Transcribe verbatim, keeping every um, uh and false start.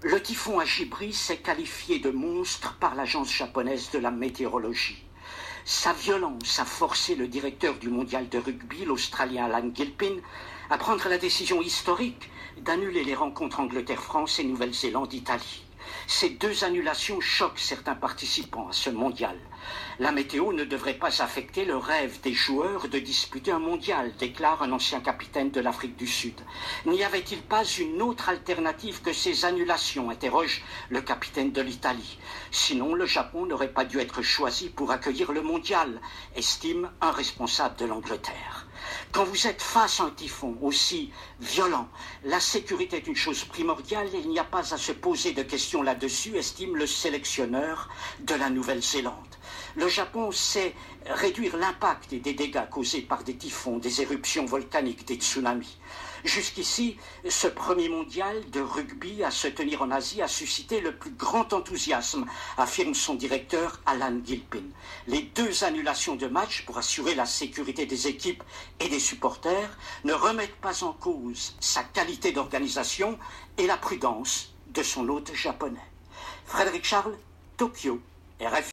Le typhon Agibris est qualifié de monstre par l'agence japonaise de la météorologie. Sa violence a forcé le directeur du mondial de rugby, l'Australien Alan Gilpin, à prendre la décision historique d'annuler les rencontres Angleterre-France et Nouvelle-Zélande-Italie. Ces deux annulations choquent certains participants à ce mondial. La météo ne devrait pas affecter le rêve des joueurs de disputer un mondial, déclare un ancien capitaine de l'Afrique du Sud. N'y avait-il pas une autre alternative que ces annulations, interroge le capitaine de l'Italie. Sinon, le Japon n'aurait pas dû être choisi pour accueillir le mondial, estime un responsable de l'Angleterre. Quand vous êtes face à un typhon aussi violent, la sécurité est une chose primordiale et il n'y a pas à se poser de questions là-dessus, estime le sélectionneur de la Nouvelle-Zélande. Le Japon sait réduire l'impact des dégâts causés par des typhons, des éruptions volcaniques, des tsunamis. Jusqu'ici, ce premier mondial de rugby à se tenir en Asie a suscité le plus grand enthousiasme, affirme son directeur Alan Gilpin. Les deux annulations de matchs pour assurer la sécurité des équipes et des supporters ne remettent pas en cause sa qualité d'organisation et la prudence de son hôte japonais. Frédéric Charles, Tokyo, R F I.